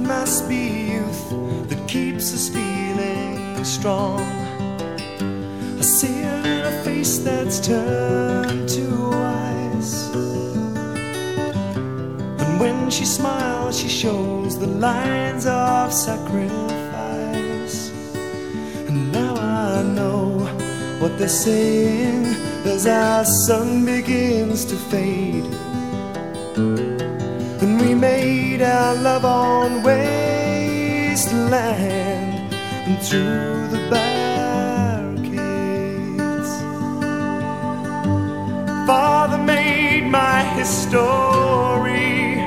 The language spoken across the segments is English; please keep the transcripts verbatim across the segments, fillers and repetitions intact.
must be youth that keeps us feeling strong. I see it in a face that's turned to ice, and when she smiles she shows the lines of sacrifice. And now I know what they're saying as our sun begins to fade, and we made our love on wasteland and through the barricades. Father made my history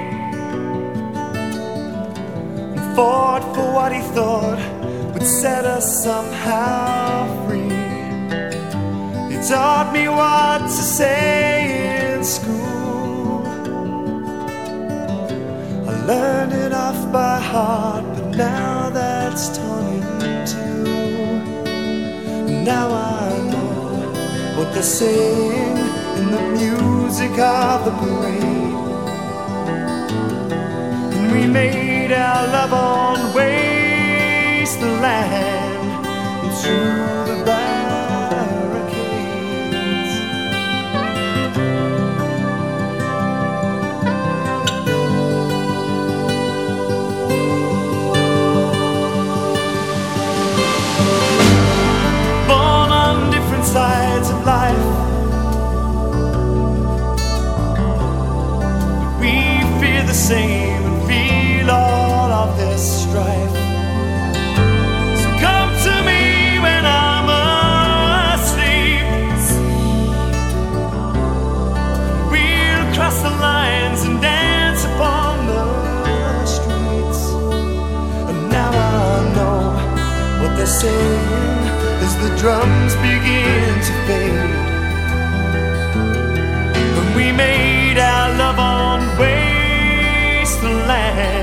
and fought for what he thought would set us somehow free. He taught me what to say in school. I learned it off by heart, but now that's torn in two. Now I know what they're saying in the music of the parade, and we made our love on wasteland and through the barricades. Born on different sides of life, we fear the same and feel all of this strife. So come to me when I'm asleep, we'll cross the lines and dance upon the streets. And now I know what they're saying as the drums begin to fade, and we made our love on wasteland